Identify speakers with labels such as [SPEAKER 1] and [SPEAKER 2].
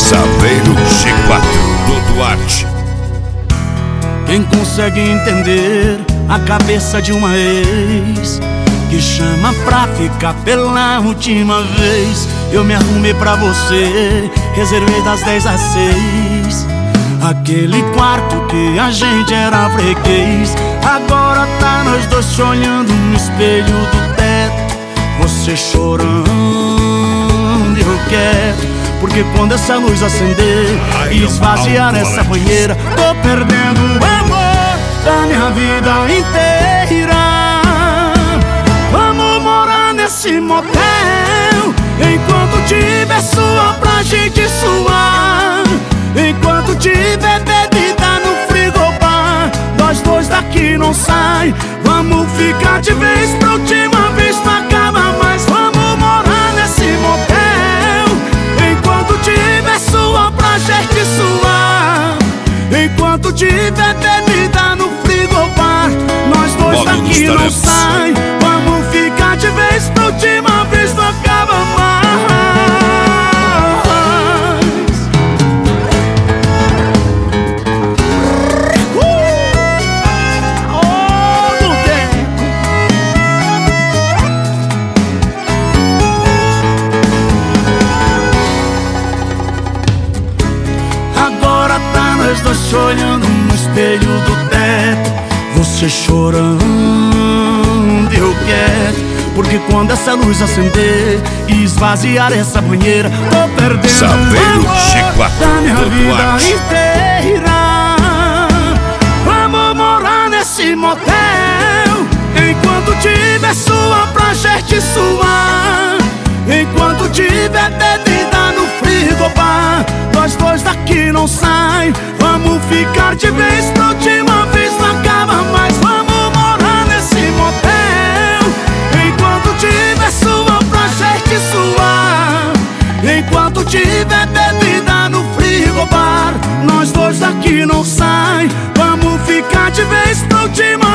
[SPEAKER 1] Saveiro G4 do Duarte.
[SPEAKER 2] Quem consegue entender a cabeça de uma ex que chama pra ficar pela última vez? Eu me arrumei pra você, reservei das 10 às 6 aquele quarto que a gente era freguês. Agora tá nós dois se olhando no espelho do teto, você chorando e eu quieto. Porque quando essa luz acender e esvaziar essa banheira, tô perdendo o amor da minha vida inteira. Vamos morar nesse motel, enquanto tiver suor pra gente suar, enquanto tiver bebida no frigobar, nós dois daqui não sai. Vamos ficar de vez pra última vez, não acaba mais. Vamos morar nesse motel, enquanto tiver suor pra gente suar, enquanto tiver bebida no frigobar, nós dois daqui não sai. Vamos ficar de vez pra última vez, não acaba mais. Agora tá nós dois olhando no espelho do teto, você chorando e eu quieto. Porque quando essa luz acender e esvaziar essa banheira, tô perdendo
[SPEAKER 1] Saveiro
[SPEAKER 2] o amor
[SPEAKER 1] G4
[SPEAKER 2] da minha
[SPEAKER 1] do
[SPEAKER 2] vida
[SPEAKER 1] Duarte.
[SPEAKER 2] inteira. Vamos morar nesse motel, enquanto tiver suor pra gente suar, enquanto tiver bebida no frigobar, nós dois daqui não sai. Vamos ficar de vez pra última vez, não acaba mais. Vamos morar nesse motel, enquanto tiver suor pra gente suar, enquanto tiver bebida no frigobar, nós dois daqui não sai. Vamos ficar de vez pra última